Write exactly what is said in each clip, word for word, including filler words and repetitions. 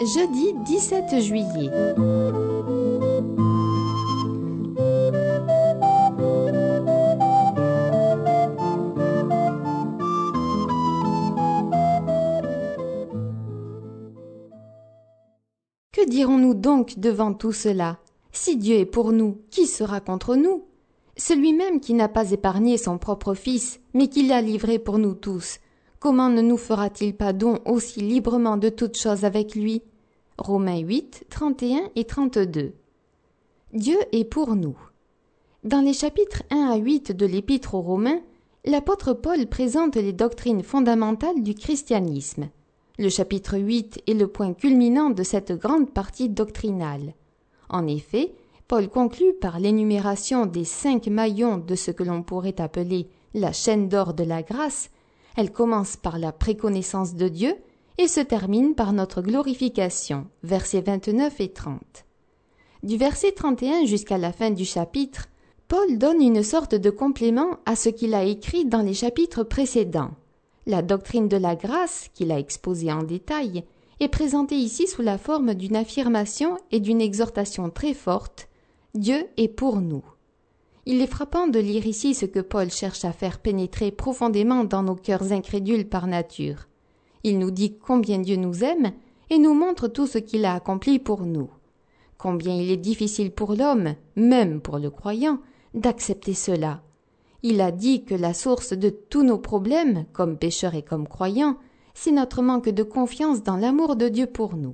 Jeudi dix-sept juillet. Que dirons-nous donc devant tout cela? Si Dieu est pour nous, qui sera contre nous? Celui même qui n'a pas épargné son propre Fils, mais qui l'a livré pour nous tous, comment ne nous fera-t-il pas don aussi librement de toutes choses avec lui? Romains huit, trente et un et trente-deux. Dieu est pour nous. Dans les chapitres un à huit de l'Épître aux Romains, l'apôtre Paul présente les doctrines fondamentales du christianisme. Le chapitre huit est le point culminant de cette grande partie doctrinale. En effet, Paul conclut par l'énumération des cinq maillons de ce que l'on pourrait appeler la chaîne d'or de la grâce. Elle commence par la préconnaissance de Dieu et se termine par notre glorification, versets vingt-neuf et trente. Du verset trente et un jusqu'à la fin du chapitre, Paul donne une sorte de complément à ce qu'il a écrit dans les chapitres précédents. La doctrine de la grâce, qu'il a exposée en détail, est présentée ici sous la forme d'une affirmation et d'une exhortation très forte. Dieu est pour nous. Il est frappant de lire ici ce que Paul cherche à faire pénétrer profondément dans nos cœurs incrédules par nature. Il nous dit combien Dieu nous aime et nous montre tout ce qu'il a accompli pour nous. Combien il est difficile pour l'homme, même pour le croyant, d'accepter cela. Il a dit que la source de tous nos problèmes, comme pécheurs et comme croyants, c'est notre manque de confiance dans l'amour de Dieu pour nous.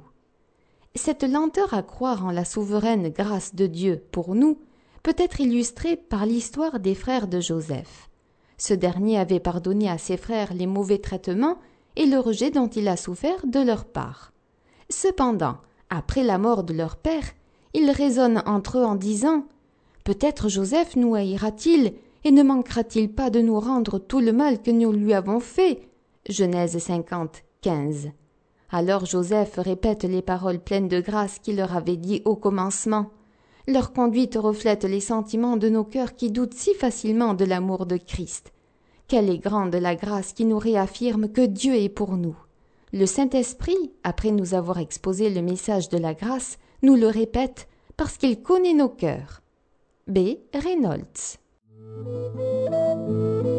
Cette lenteur à croire en la souveraine grâce de Dieu pour nous peut être illustrée par l'histoire des frères de Joseph. Ce dernier avait pardonné à ses frères les mauvais traitements et le rejet dont il a souffert de leur part. Cependant, après la mort de leur père, ils raisonnent entre eux en disant « Peut-être Joseph nous haïra-t-il et ne manquera-t-il pas de nous rendre tout le mal que nous lui avons fait ?» Genèse cinquante, quinze. Alors Joseph répète les paroles pleines de grâce qu'il leur avait dit au commencement. Leur conduite reflète les sentiments de nos cœurs qui doutent si facilement de l'amour de Christ. Quelle est grande la grâce qui nous réaffirme que Dieu est pour nous. Le Saint-Esprit, après nous avoir exposé le message de la grâce, nous le répète parce qu'il connaît nos cœurs. B. Reynolds.